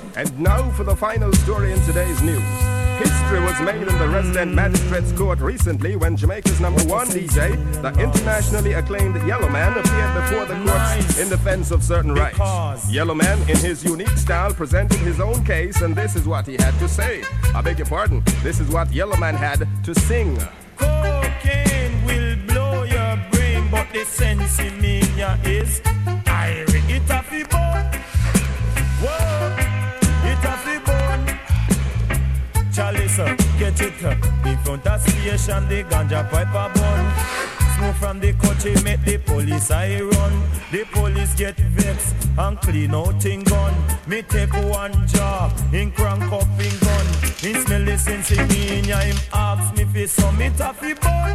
And now for the final story in today's news. History was made in the resident magistrate's court recently when Jamaica's number one DJ, the internationally acclaimed Yellowman, appeared before the courts in defense of certain rights. Yellowman, in his unique style, presented his own case, and this is what he had to say. I beg your pardon, this is what Yellowman had to sing. Cocaine will blow your brain, but the sense in me is I read it off the bone. Whoa, it off the bone. Charlie, sir, get it up. In front of station, the ganja pipe a bun. Smoke from the country make the police I run. The police get vexed and clean out in gun. Me take one jaw, in crank up in gun. In smell the sense in me, him ask me fi some it off the bun.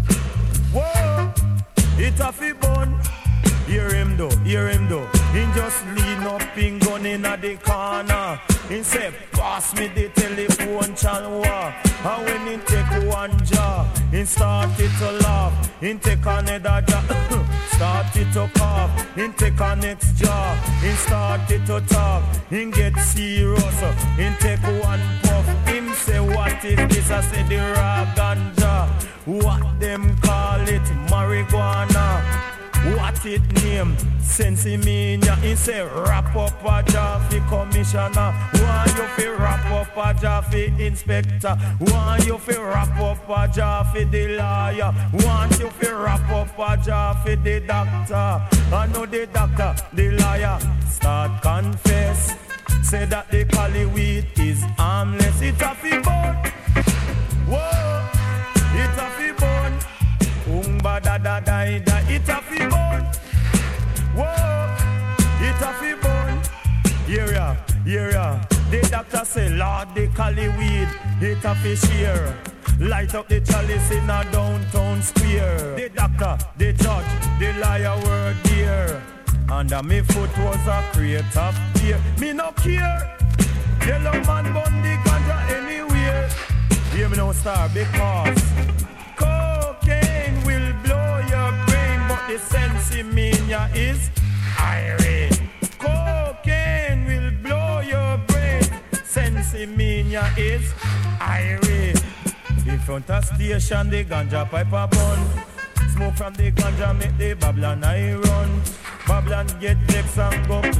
Whoa, it off the bun. Hear him though. He just lean up in gun in the corner. He say, pass me the telephone chalwa. And when he take one jaw, he started to laugh. He take another jaw, started to cough. He take a next jaw, he started to talk. He get serious, he take one puff. Him say, what is this? I say, the raw ganja. What them call it? Marijuana. What it name? Sense me ya. He say wrap up a job for commissioner. Want you fi wrap up a job for inspector. Want you fi wrap up a job for the lawyer. Want you fi wrap up a job for the doctor. I know the doctor, the lawyer start confess. Say that the cali weed is harmless. It a fi bone. Whoa, it a fi bone. Umba da da da da. It a fi bone. Whoa, it a fi bone. Hear ya. The doctor say, Lord, the cali weed, it a fi share. Light up the chalice in a downtown square. The doctor, the judge, the liar were there. Under me foot was a crate of beer. Me no care. Yellow man bun the ganja anywhere. Hear me now, star, because cocaine will blow your brain, but the sense in me is irate. Cocaine will blow your brain. Sense in me is irate. In front of station, the ganja pipe a bun. Smoke from the ganja make the Babylon I run. Babylon get vexed and go